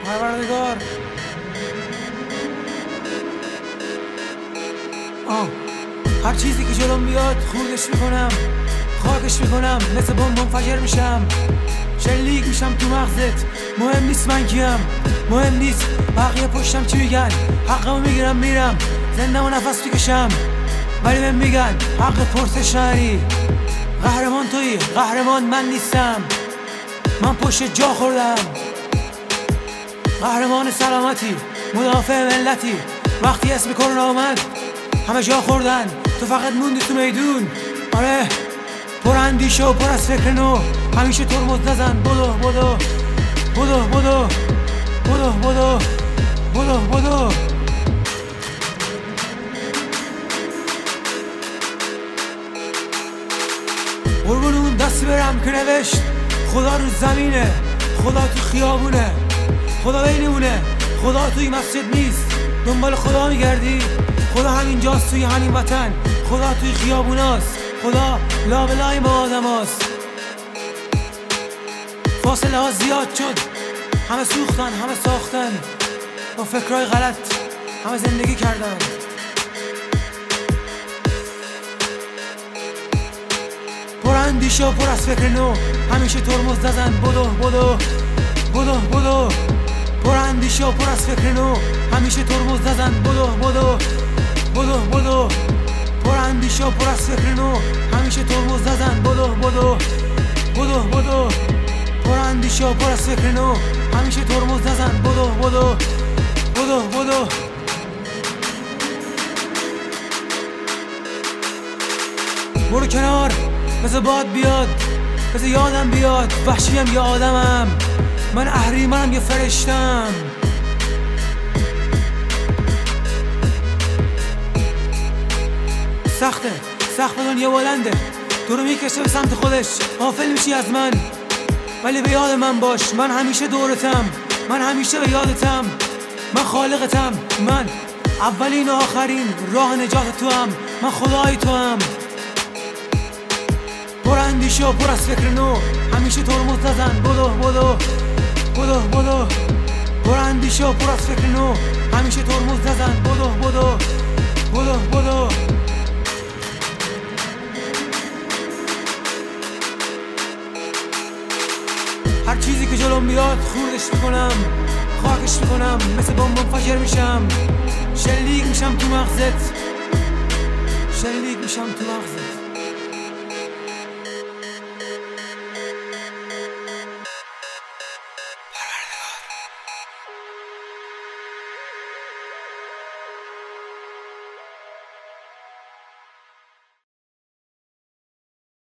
پروردگار هر چیزی که جلوم بیاد خوردش میکنم، خاکش میکنم، مثل بمب منفجر میشم، شلیک میشم تو مغزت. مهم نیست من کیم، مهم نیست بقیه پشتم چی میگن، حقمو میگیرم میرم زنده و نفس میکشم. ولی بهم میگن حق پرسش نداری، قهرمان تویی، قهرمان من نیستم. من پشت جا خوردم، قهرمان سلامتی، مدافع ملتی. وقتی اسم کرونا اومد همه جا خوردن، تو فقط موندی تو میدون. آره پر اندیشه و پر از فکر نو، همیشه ترمز نزن. بدو بدو بدو بدو بدو بدو بدو بدو. قربون اون دستی برم که نوشت خدا رو زمینه، خدا تو خیابونه، خدا بینمونه، خدا توی مسجد نیست. دنبال خدا میگردی؟ خدا همینجاست توی همین وطن، خدا توی خیابوناست، خدا لابلای ما آدم هاست. فاصله ها زیاد شد، همه سوختن، همه ساختن، با فکرهای غلط همه زندگی کردن. پر اندیشه و پر از فکر نو، همیشه ترمز نزن. بدو بدو بدو بدو. پر اندیشه و پر از فکر نو، همیشه ترمز نزن. بدو بدو بدو بدو. پر اندیشه و پر از فکر نو، همیشه ترمز نزن. بدو بدو بدو بدو. پر اندیشه و پر از فکر نو، همیشه ترمز نزن. بدو بدو بدو بدو. برو کنار، بذار باد بیاد، بذار یادم بیاد وحشیم یا آدمم. من اهریمنم یا فرشتم. سخته، سخت به دنیا بلنده، تو رو میکشه به سمت خودش، غافل میشی از من. ولی به یاد من باش، من همیشه دورتم، من همیشه به یادتم. من خالقتم، من اولین و آخرین راه نجات تو هم، من خدای تو هم. پر اندیشه و پر از فکر نو، همیشه ترمز نزن. بدو بدو بدو بدو. پر اندیشه و پر از فکر نو، همیشه ترمز نزن. بدو بدو بدو بدو. هر چیزی که جلوم بیاد خوردش میکنم، خاکش میکنم، مثل بمب منفجر میشم، شلیک میشم تو مغزت، شلیک میشم تو مغزت.